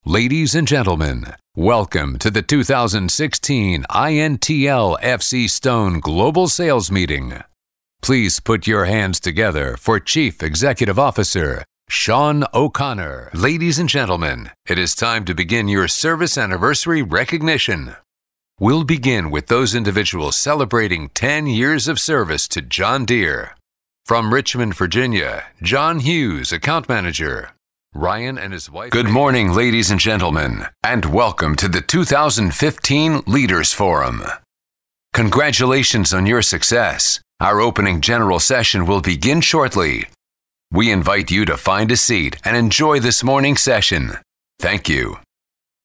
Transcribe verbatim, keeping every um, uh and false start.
Ladies and gentlemen, welcome to the two thousand sixteen I N T L F C Stone Global Sales Meeting. Please put your hands together for Chief Executive Officer Sean O'Connor. Ladies and gentlemen, it is time to begin your service anniversary recognition. We'll begin with those individuals celebrating ten years of service to John Deere. From Richmond, Virginia, John Hughes, Account Manager. Ryan and his wife. Good morning, ladies and gentlemen, and welcome to the two thousand fifteen Leaders Forum. Congratulations on your success. Our opening general session will begin shortly. We invite you to find a seat and enjoy this morning's session. Thank you.